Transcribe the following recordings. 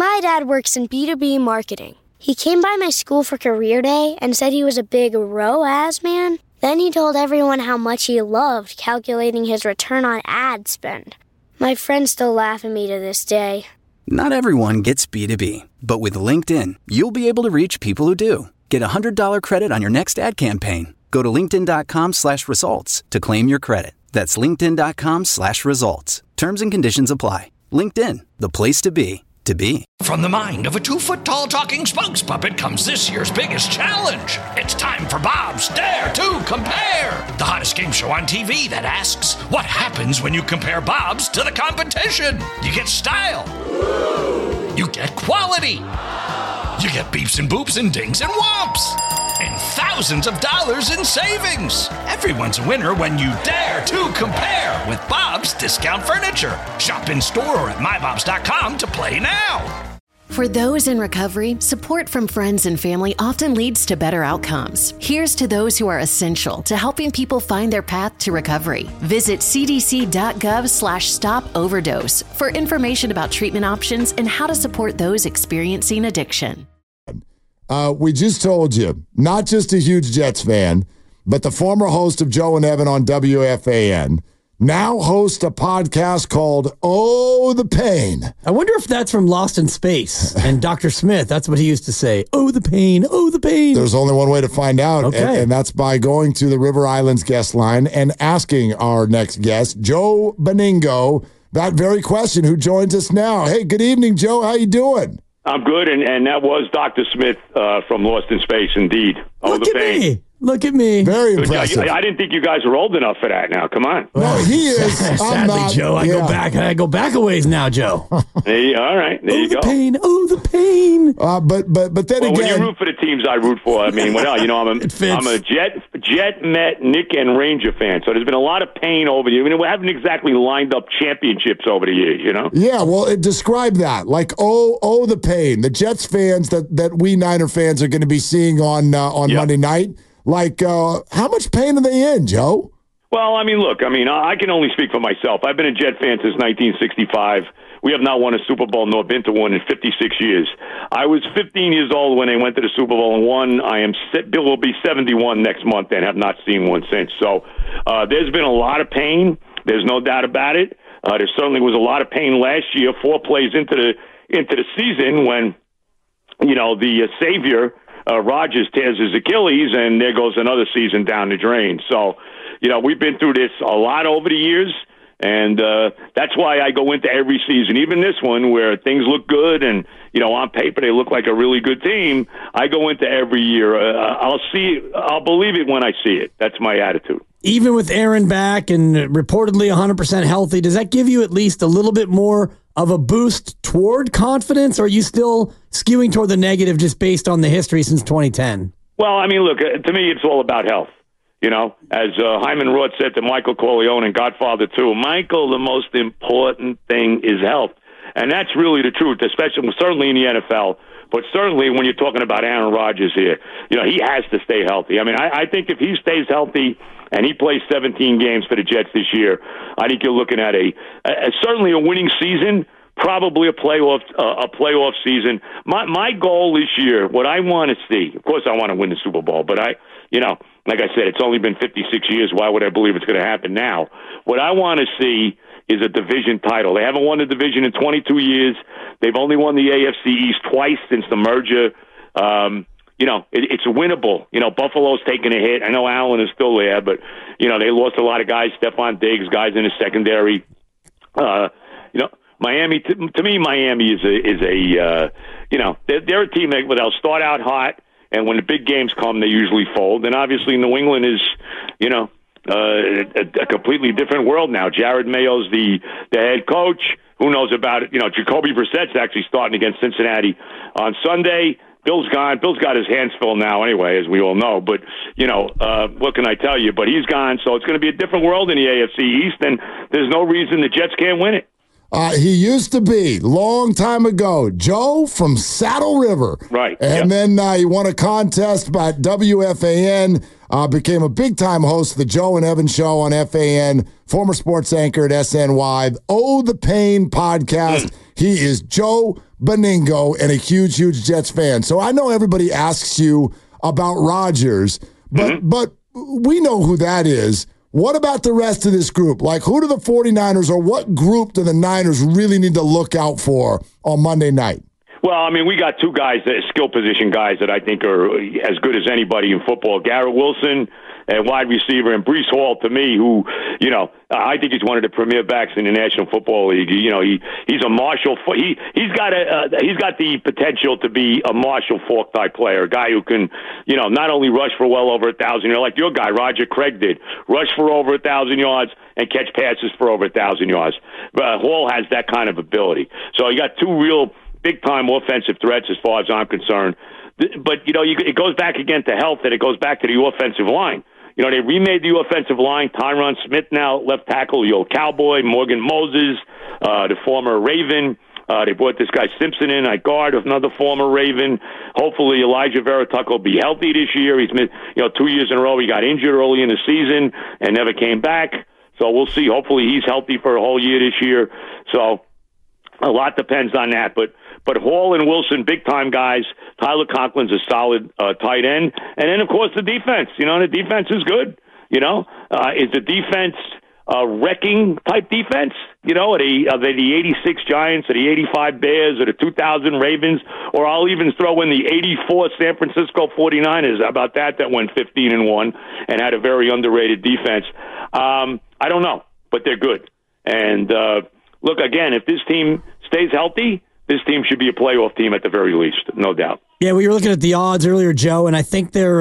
My dad works in B2B marketing. He came by my school for career day and said he was a big ROAS man. Then he told everyone how much he loved calculating his return on ad spend. My friends still laugh at me to this day. Not everyone gets B2B, but with LinkedIn, you'll be able to reach people who do. Get a $100 credit on your next ad campaign. Go to linkedin.com/results to claim your credit. That's linkedin.com/results. Terms and conditions apply. LinkedIn, the place to be. From the mind of a 2-foot-tall talking spokes puppet comes this year's biggest challenge. It's time for Bob's Dare to Compare, the hottest game show on TV that asks, what happens when you compare Bob's to the competition? You get style. You get quality. You get beeps and boops and dings and whomps. And thousands of dollars in savings. Everyone's a winner when you dare to compare with Bob's Discount Furniture. Shop in store or at mybobs.com to play now. For those in recovery, support from friends and family often leads to better outcomes. Here's to those who are essential to helping people find their path to recovery. Visit cdc.gov/stop-overdose for information about treatment options and how to support those experiencing addiction. We just told you, not just a huge Jets fan, but the former host of Joe and Evan on WFAN, now hosts a podcast called Oh, the Pain. I wonder if that's from Lost in Space. And Dr. Smith, that's what he used to say. Oh, the pain. Oh, the pain. There's only one way to find out, okay. and that's by going to the River Islands guest line and asking our next guest, Joe Benigno, that very question, who joins us now. Hey, good evening, Joe. How you doing? I'm good, and that was Dr. Smith from Lost in Space, indeed. Oh, Look at me. Look at me. Very impressive. I didn't think you guys were old enough for that now. Come on. No, he is. Sadly, Joe, I go back a ways now, Joe. Hey, all right, there you go. Pain. Oh, the pain. But then again, when you root for the teams I root for, I mean, I'm a Jet, Met, Knick, and Ranger fan. So there's been a lot of pain over the years. I mean, we haven't exactly lined up championships over the years, you know. Yeah, well, describe that. Like, the pain. The Jets fans that we Niner fans are going to be seeing on Monday night. Like, how much pain are they in, Joe? Well, I can only speak for myself. I've been a Jet fan since 1965. We have not won a Super Bowl nor been to one in 56 years. I was 15 years old when they went to the Super Bowl and won. Bill will be 71 next month and have not seen one since. So there's been a lot of pain. There's no doubt about it. There certainly was a lot of pain last year, 4 plays into the season when, the savior, Rodgers tears his Achilles, and there goes another season down the drain. So, we've been through this a lot over the years, and that's why I go into every season, even this one where things look good and, on paper they look like a really good team. I go into every year. I'll believe it when I see it. That's my attitude. Even with Aaron back and reportedly 100% healthy, does that give you at least a little bit more of a boost toward confidence, or are you still skewing toward the negative just based on the history since 2010? Well, look, to me, it's all about health. As Hyman Roth said to Michael Corleone and Godfather 2, Michael, the most important thing is health. And that's really the truth, certainly in the NFL, but certainly when you're talking about Aaron Rodgers here. He has to stay healthy. I think if he stays healthy and he plays 17 games for the Jets this year, I think you're looking at certainly a winning season, probably a playoff season. My goal this year, what I want to see, of course I want to win the Super Bowl, but like I said, it's only been 56 years. Why would I believe it's going to happen now? What I want to see is a division title. They haven't won the division in 22 years. They've only won the AFC East twice since the merger. It's winnable. Buffalo's taking a hit. I know Allen is still there, but, they lost a lot of guys, Stephon Diggs, guys in the secondary. Miami, to me, Miami is they're a team that they'll start out hot, and when the big games come, they usually fold. And obviously New England is, a completely different world now. Jared Mayo's the head coach. Who knows about it? Jacoby Brissett's actually starting against Cincinnati on Sunday. Bill's gone. Bill's got his hands full now anyway, as we all know. But, what can I tell you? But he's gone, so it's going to be a different world in the AFC East, and there's no reason the Jets can't win it. He used to be, long time ago, Joe from Saddle River. Right. And then he won a contest by WFAN, became a big-time host of the Joe and Evan Show on FAN, former sports anchor at SNY, Oh, the Pain podcast. He is Joe Benigno and a huge, huge Jets fan. So I know everybody asks you about Rodgers, but we know who that is. What about the rest of this group? Like, who do the 49ers or what group do the Niners really need to look out for on Monday night? Well, I mean, we got two guys, skill position guys that I think are as good as anybody in football. Garrett Wilson, and wide receiver, and Breece Hall, to me, who, I think he's one of the premier backs in the National Football League. He's a Marshall. He's got the potential to be a Marshall Faulk type player, a guy who can, not only rush for well over 1,000 yards, like your guy Roger Craig did, rush for over 1,000 yards and catch passes for over 1,000 yards. But Hall has that kind of ability. So you got two real big-time offensive threats as far as I'm concerned. But, it goes back again to health, and it goes back to the offensive line. They remade the offensive line. Tyron Smith now left tackle, the old Cowboy, Morgan Moses, the former Raven. They brought this guy Simpson in at guard, another former Raven. Hopefully Elijah Vera-Tucker will be healthy this year. He's been, 2 years in a row. He got injured early in the season and never came back. So we'll see. Hopefully he's healthy for a whole year this year. So a lot depends on that. But Hall and Wilson, big-time guys. Tyler Conklin's a solid tight end. And then, of course, the defense. The defense is good. Is the defense wrecking-type defense? Are they the 86 Giants, or the 85 Bears, or the 2000 Ravens? Or I'll even throw in the 84 San Francisco 49ers. How about that went 15-1 and had a very underrated defense. I don't know, but they're good. And, look, again, if this team stays healthy, this team should be a playoff team at the very least, no doubt. Yeah, we were looking at the odds earlier, Joe, and I think they're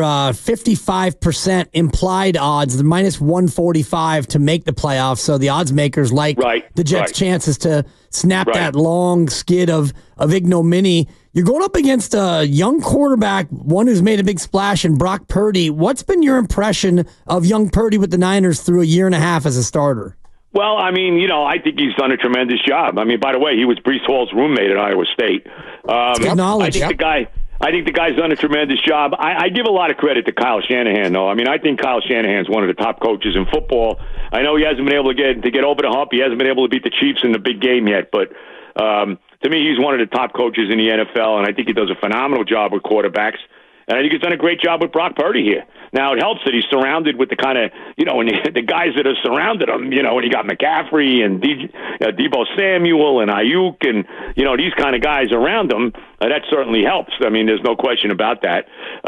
55% implied odds, the minus 145 to make the playoffs. So the odds makers like the Jets' chances to snap that long skid of ignominy. You're going up against a young quarterback, one who's made a big splash in Brock Purdy. What's been your impression of young Purdy with the Niners through a year and a half as a starter? Well, I mean, I think he's done a tremendous job. I mean, by the way, he was Breece Hall's roommate at Iowa State. Good knowledge. I think the guy's done a tremendous job. I give a lot of credit to Kyle Shanahan, though. I mean, I think Kyle Shanahan's one of the top coaches in football. I know he hasn't been able to get over the hump. He hasn't been able to beat the Chiefs in the big game yet, but to me, he's one of the top coaches in the NFL, and I think he does a phenomenal job with quarterbacks. And I think he's done a great job with Brock Purdy here. Now, it helps that he's surrounded with the kind of, and the guys that have surrounded him, when you got McCaffrey and Deebo Samuel and Ayuk and, these kind of guys around him, that certainly helps. I mean, there's no question about that.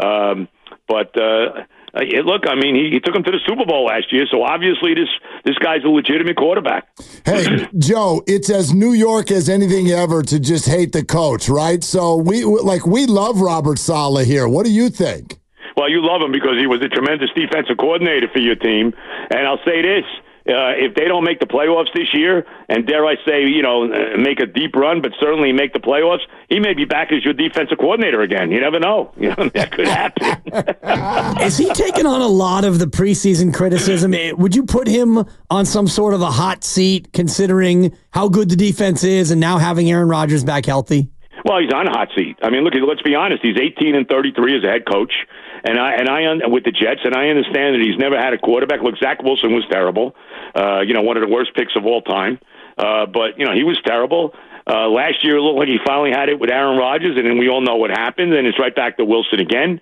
Look, I mean, he took him to the Super Bowl last year, so obviously this guy's a legitimate quarterback. Hey, Joe, it's as New York as anything ever to just hate the coach, right? So we love Robert Saleh here. What do you think? Well, you love him because he was a tremendous defensive coordinator for your team. And I'll say this. If they don't make the playoffs this year, and dare I say, make a deep run, but certainly make the playoffs, he may be back as your defensive coordinator again. You never know. That could happen. Is he taking on a lot of the preseason criticism? Would you put him on some sort of a hot seat, considering how good the defense is, and now having Aaron Rodgers back healthy? Well, he's on a hot seat. I mean, look, let's be honest. He's 18-33 as a head coach, and I with the Jets, and I understand that he's never had a quarterback. Look, Zach Wilson was terrible. One of the worst picks of all time. But he was terrible. Last year, it looked like he finally had it with Aaron Rodgers, and then we all know what happened, and it's right back to Wilson again.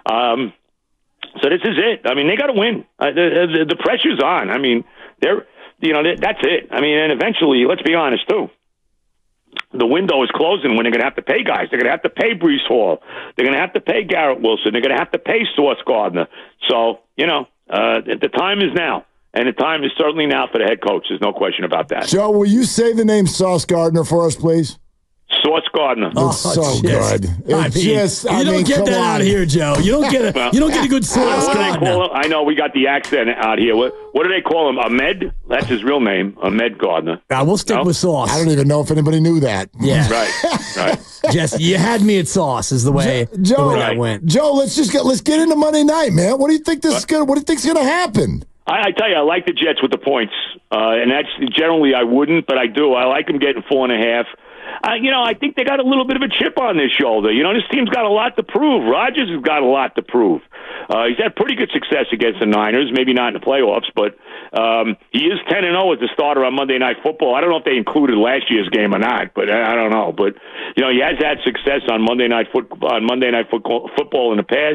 So this is it. I mean, they got to win. The pressure's on. I mean, that's it. I mean, and eventually, let's be honest too. The window is closing when they're going to have to pay guys. They're going to have to pay Breece Hall. They're going to have to pay Garrett Wilson. They're going to have to pay Sauce Gardner. So, the time is now. And the time is certainly now for the head coach. There's no question about that. Joe, will you say the name Sauce Gardner for us, please? Sauce Gardner. It's so good. You don't get that out of here, Joe. You don't get a good Sauce Gardner. I know we got the accent out here. What do they call him? Ahmed? That's his real name, Ahmed Gardner. We'll stick with Sauce. I don't even know if anybody knew that. Yeah. Right. Jess, you had me at Sauce is the way that went. Joe, let's get into Monday night, man. What do you think is going to happen? I tell you, I like the Jets with the points, and that's generally I wouldn't, but I do. I like them getting 4.5. I think they got a little bit of a chip on their shoulder. This team's got a lot to prove. Rodgers has got a lot to prove. He's had pretty good success against the Niners, maybe not in the playoffs, but He is 10-0 as a starter on Monday Night Football. I don't know if they included last year's game or not, but I don't know. But he has had success on Monday Night Football in the past.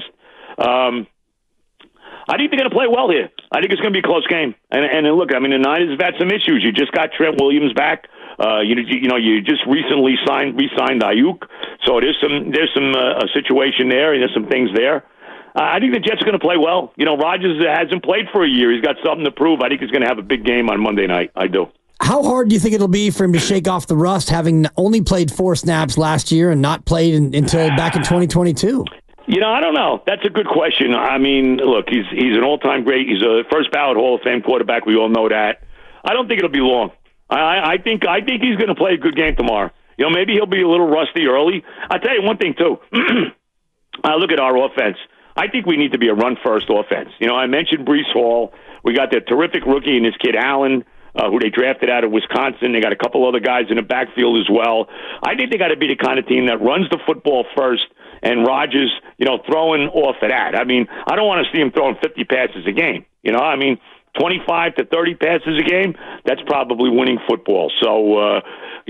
I think they're going to play well here. I think it's going to be a close game. And look, the Niners have had some issues. You just got Trent Williams back. You just recently re-signed Ayuk, so there's some a situation there, and there's some things there. I think the Jets are going to play well. Rodgers hasn't played for a year. He's got something to prove. I think he's going to have a big game on Monday night. I do. How hard do you think it'll be for him to shake off the rust, having only played 4 snaps last year and not played until back in 2022? I don't know. That's a good question. Look, he's an all-time great. He's a first-ballot Hall of Fame quarterback. We all know that. I don't think it'll be long. I think he's going to play a good game tomorrow. Maybe he'll be a little rusty early. I'll tell you one thing, too. I look at our offense. I think we need to be a run-first offense. I mentioned Breece Hall. We got the terrific rookie and his kid Allen, who they drafted out of Wisconsin. They got a couple other guys in the backfield as well. I think they got to be the kind of team that runs the football first, and Rodgers, throwing off of that. I don't want to see him throwing 50 passes a game. 25 to 30 passes a game, that's probably winning football. So,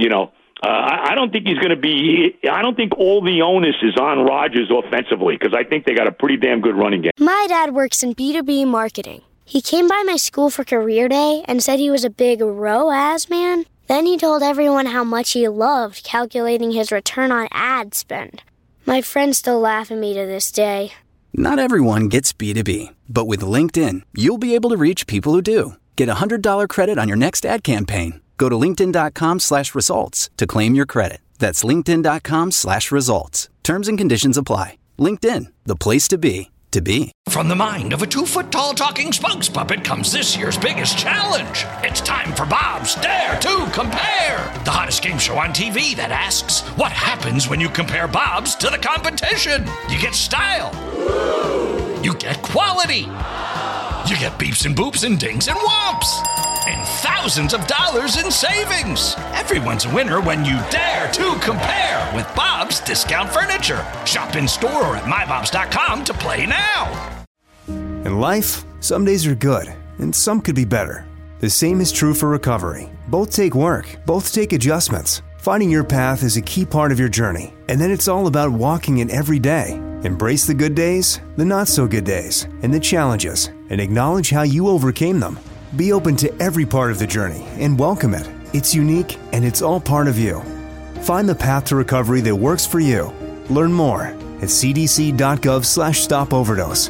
I don't think he's going to be – I don't think all the onus is on Rodgers offensively, because I think they got a pretty damn good running game. My dad works in B2B marketing. He came by my school for career day and said he was a big ROAS man. Then he told everyone how much he loved calculating his return on ad spend. My friends still laugh at me to this day. Not everyone gets B2B, but with LinkedIn, you'll be able to reach people who do. Get a $100 credit on your next ad campaign. Go to linkedin.com/results to claim your credit. That's linkedin.com/results. Terms and conditions apply. LinkedIn, the place to be, to be. From the mind of a 2-foot-tall talking spokes puppet comes this year's biggest challenge. It's time for Bob's Dare to Compare, the hottest game show on TV that asks, what happens when you compare Bob's to the competition? You get style. You get quality. You get beeps and boops and dings and whomps. And thousands of dollars in savings. Everyone's a winner when you dare to compare with Bob's Discount Furniture. Shop in store or at mybobs.com to play now. In life, some days are good, and some could be better. The same is true for recovery. Both take work, both take adjustments. Finding your path is a key part of your journey, and then it's all about walking it every day. Embrace the good days, the not-so-good days, and the challenges, and acknowledge how you overcame them. Be open to every part of the journey and welcome it. It's unique, and it's all part of you. Find the path to recovery that works for you. Learn more at cdc.gov/stopoverdose.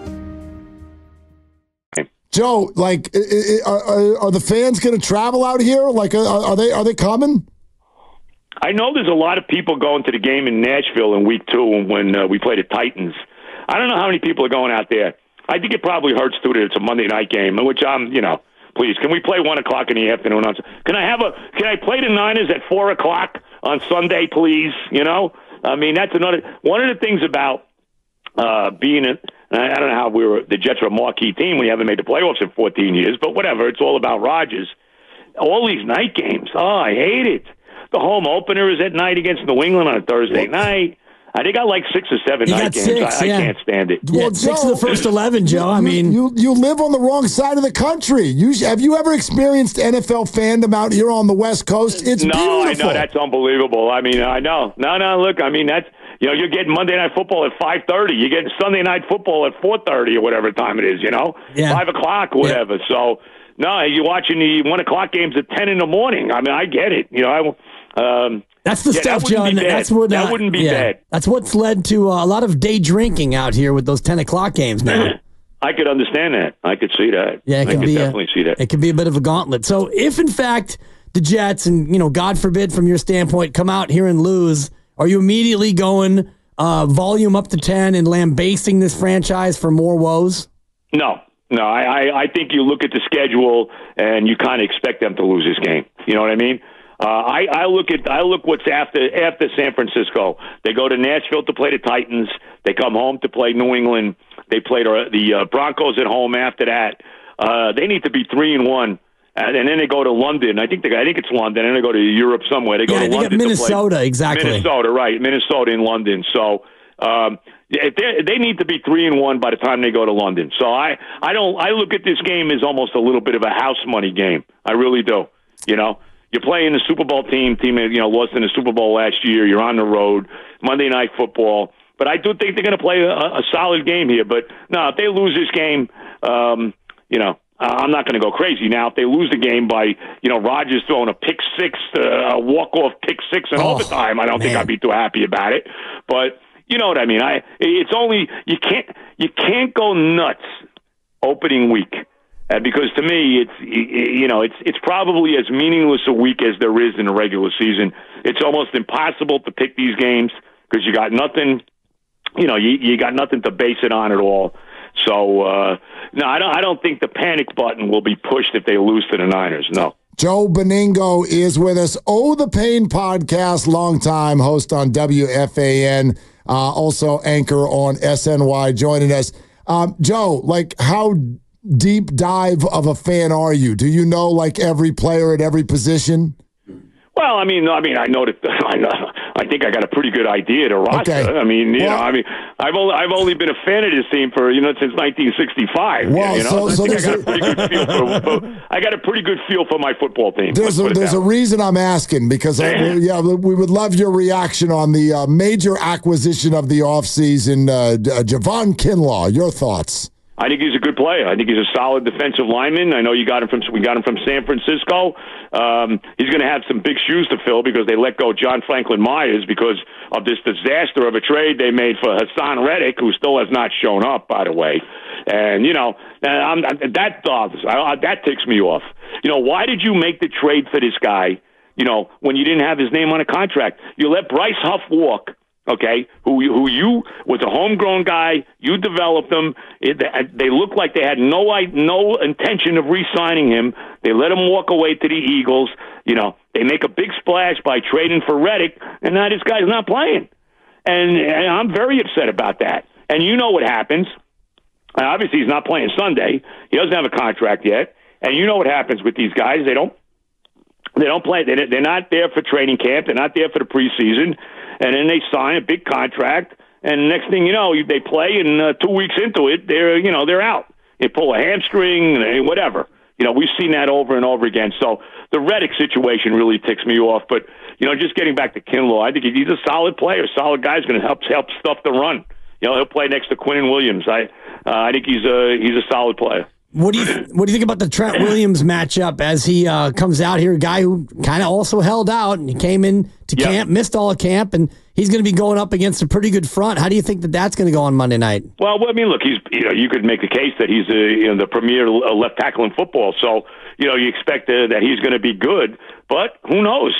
Joe, are the fans going to travel out here? Are they coming? I know there's a lot of people going to the game in Nashville in week 2 when we play the Titans. I don't know how many people are going out there. I think it probably hurts too that it's a Monday night game, which please, can we play 1 o'clock in the afternoon? Can I play the Niners at 4 o'clock on Sunday, please? That's one of the things about being I don't know how the Jets are a marquee team when you haven't made the playoffs in 14 years, but whatever. It's all about Rodgers. All these night games. Oh, I hate it. The home opener is at night against New England on a Thursday night. They got 6 or 7 night games. I can't stand it. Well, 6 of the first 11, Joe. You live on the wrong side of the country. Have you ever experienced NFL fandom out here on the West Coast? It's beautiful. I know. That's unbelievable. I know. No, look, that's, you're getting Monday Night Football at 5:30. You're getting Sunday Night Football at 4:30 or whatever time it is, 5 o'clock or whatever. Yeah. So, no, you're watching the 1 o'clock games at 10 in the morning. I get it. That's the stuff, John. That wouldn't be bad. That's what's led to a lot of day drinking out here with those 10 o'clock games now. I could understand that. I could see that. Yeah, I could definitely see that. It could be a bit of a gauntlet. So if, in fact, the Jets, and, God forbid from your standpoint, come out here and lose, are you immediately going volume up to 10 and lambasting this franchise for more woes? No. I think you look at the schedule and you kind of expect them to lose this game. You know what I mean? I look what's after San Francisco. They go to Nashville to play the Titans. They come home to play New England. They play the Broncos at home after that. They need to be 3-1, and then they go to London. I think it's London, and they go to Europe somewhere. They go to London. Minnesota, exactly. Minnesota, right? Minnesota in London. So They need to be 3-1 by the time they go to London. So I look at this game as almost a little bit of a house money game. I really do. You know, you're playing the Super Bowl team lost in the Super Bowl last year. You're on the road, Monday Night Football. But I do think they're going to play a solid game here. But no, if they lose this game, I'm not going to go crazy. Now, if they lose the game by, Rodgers throwing a pick six, a walk-off pick six in overtime, I don't think I'd be too happy about it. But you know what I mean. It's only you can't go nuts opening week because to me it's probably as meaningless a week as there is in the regular season. It's almost impossible to pick these games because you got nothing. You got nothing to base it on at all. So no, I don't think the panic button will be pushed if they lose to the Niners. No. Joe Benigno is with us. Oh, the Pain podcast, longtime host on WFAN, also anchor on SNY, joining us. Joe, how deep dive of a fan are you? Do you know every player at every position? Well, I know that. I think I got a pretty good idea to roster. Okay. I've only been a fan of this team for since 1965. Well, I got a pretty good feel for my football team. There's a reason I'm asking because we would love your reaction on the major acquisition of the offseason, Javon Kinlaw. Your thoughts? I think he's a good player. I think he's a solid defensive lineman. I know we got him from San Francisco. He's going to have some big shoes to fill because they let go John Franklin Myers because of this disaster of a trade they made for Hassan Reddick, who still has not shown up, by the way. And that ticks me off. Why did you make the trade for this guy? When you didn't have his name on a contract, you let Bryce Huff walk. Okay, who you was a homegrown guy? You developed him. They looked like they had no intention of re-signing him. They let him walk away to the Eagles. They make a big splash by trading for Reddick, and now this guy's not playing. And I'm very upset about that. And you know what happens? Obviously, he's not playing Sunday. He doesn't have a contract yet. And you know what happens with these guys? They don't play. They're not there for training camp. They're not there for the preseason. And then they sign a big contract, and the next thing you know, they play, and 2 weeks into it, they're out. They pull a hamstring, whatever. We've seen that over and over again. So the Reddick situation really ticks me off. But just getting back to Kinlaw, I think he's a solid player, solid guy. Who's going to help stuff the run. He'll play next to Quinnen Williams. I think he's a solid player. What do you think about the Trent Williams matchup as he comes out here? A guy who kind of also held out and he came in to camp, missed all of camp, and he's going to be going up against a pretty good front. How do you think that's going to go on Monday night? Well, look, he's you could make the case that he's the premier left tackle in football. So you expect that he's going to be good, but who knows?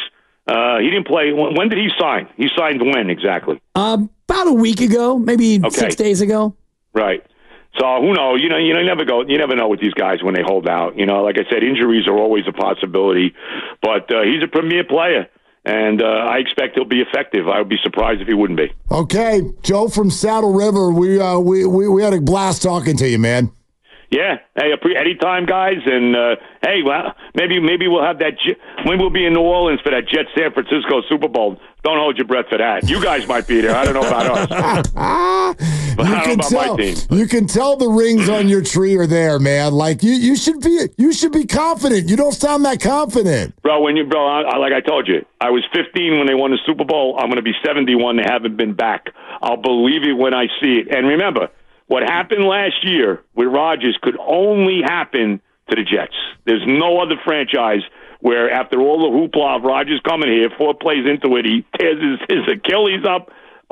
He didn't play. When did he sign? He signed when exactly? About a week ago, maybe 6 days ago. Right. So who knows? You never know with these guys when they hold out. Like I said, injuries are always a possibility. But he's a premier player, and I expect he'll be effective. I would be surprised if he wouldn't be. Okay, Joe from Saddle River, we had a blast talking to you, man. Yeah, hey, anytime, guys, and hey, well, maybe we'll have that. When we'll be in New Orleans for that Jets San Francisco Super Bowl. Don't hold your breath for that. You guys might be there. I don't know about us. But I don't know about my team. You can tell the rings on your tree are there, man. You should be confident. You don't sound that confident, bro. Like I told you, I was 15 when they won the Super Bowl. I'm going to be 71. They haven't been back. I'll believe it when I see it. And remember. What happened last year with Rodgers could only happen to the Jets. There's no other franchise where after all the hoopla of Rodgers coming here, 4 plays into it, he tears his Achilles up.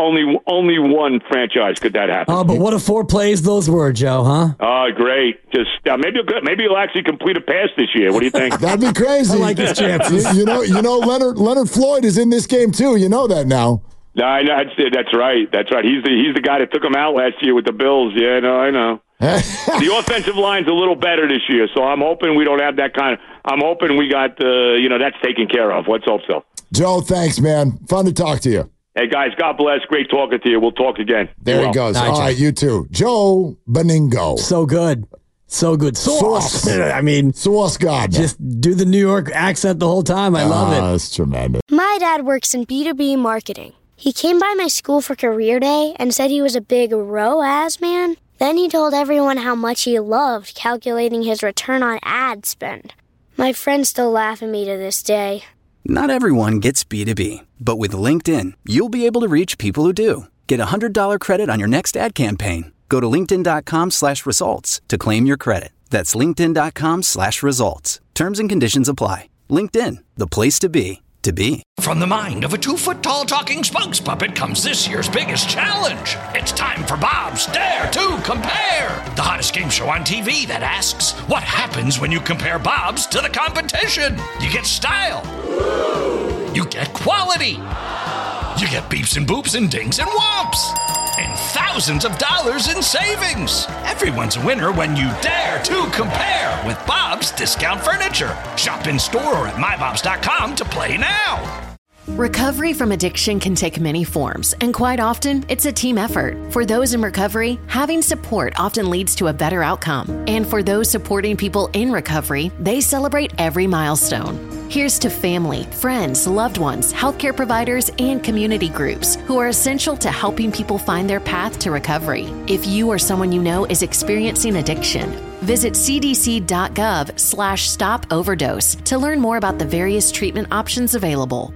Only one franchise could that happen. Oh, but what a 4 plays those were, Joe, huh? Oh, great. Just maybe he'll actually complete a pass this year. What do you think? That'd be crazy. I like his chances. You know, Leonard Floyd is in this game too. You know that now. No, that's right. That's right. He's the guy that took him out last year with the Bills. Yeah, no, I know. The offensive line's a little better this year, so I'm hoping we don't have that kind of. I'm hoping we got that's taken care of. Let's hope so. Joe, thanks, man. Fun to talk to you. Hey guys, God bless. Great talking to you. We'll talk again. There he goes. All right, you too. Joe Benigno. So good. So good. Sauce. I mean, Sauce God. Just do the New York accent the whole time. I love it. That's tremendous. My dad works in B2B marketing. He came by my school for career day and said he was a big ROAS man. Then he told everyone how much he loved calculating his return on ad spend. My friends still laugh at me to this day. Not everyone gets B2B, but with LinkedIn, you'll be able to reach people who do. Get a $100 credit on your next ad campaign. Go to linkedin.com/results to claim your credit. That's linkedin.com/results. Terms and conditions apply. LinkedIn, the place to be, to be. From the mind of a 2-foot-tall talking spokes puppet comes this year's biggest challenge. It's time for Bob's Dare to Compare, the hottest game show on TV that asks, what happens when you compare Bob's to the competition? You get style. You get quality. You get beeps and boops and dings and whomps. And thousands of dollars in savings. Everyone's a winner when you dare to compare with Bob's Discount Furniture. Shop in store or at mybobs.com to play now. Recovery from addiction can take many forms, and quite often, it's a team effort. For those in recovery, having support often leads to a better outcome. And for those supporting people in recovery, they celebrate every milestone. Here's to family, friends, loved ones, healthcare providers, and community groups who are essential to helping people find their path to recovery. If you or someone you know is experiencing addiction, visit cdc.gov/stop-overdose to learn more about the various treatment options available.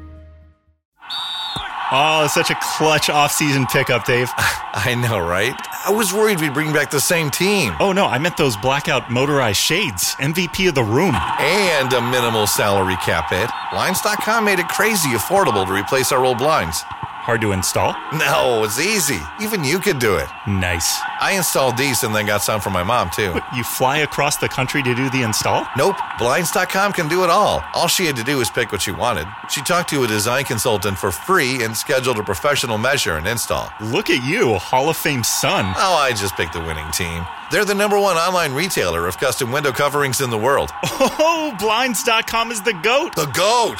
Oh, such a clutch off-season pickup, Dave. I know, right? I was worried we'd bring back the same team. Oh, no, I meant those blackout motorized shades. MVP of the room. And a minimal salary cap hit. Blinds.com made it crazy affordable to replace our old blinds. Hard to install? No, it's easy. Even you could do it. Nice. I installed these and then got some for my mom, too. But you fly across the country to do the install? Nope. Blinds.com can do it all. All she had to do was pick what she wanted. She talked to a design consultant for free and scheduled a professional measure and install. Look at you, Hall of Fame son. Oh, I just picked the winning team. They're the #1 online retailer of custom window coverings in the world. Oh, Blinds.com is the GOAT. The GOAT!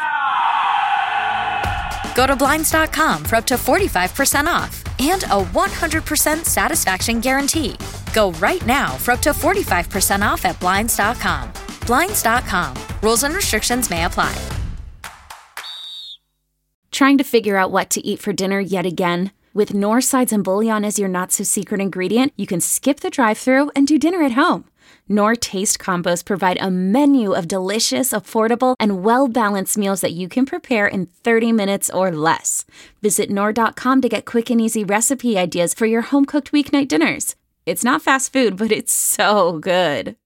Go to Blinds.com for up to 45% off and a 100% satisfaction guarantee. Go right now for up to 45% off at Blinds.com. Blinds.com. Rules and restrictions may apply. Trying to figure out what to eat for dinner yet again? With Knorr sides and bouillon as your not-so-secret ingredient, you can skip the drive-thru and do dinner at home. Knorr Taste Combos provide a menu of delicious, affordable, and well-balanced meals that you can prepare in 30 minutes or less. Visit Knorr.com to get quick and easy recipe ideas for your home-cooked weeknight dinners. It's not fast food, but it's so good.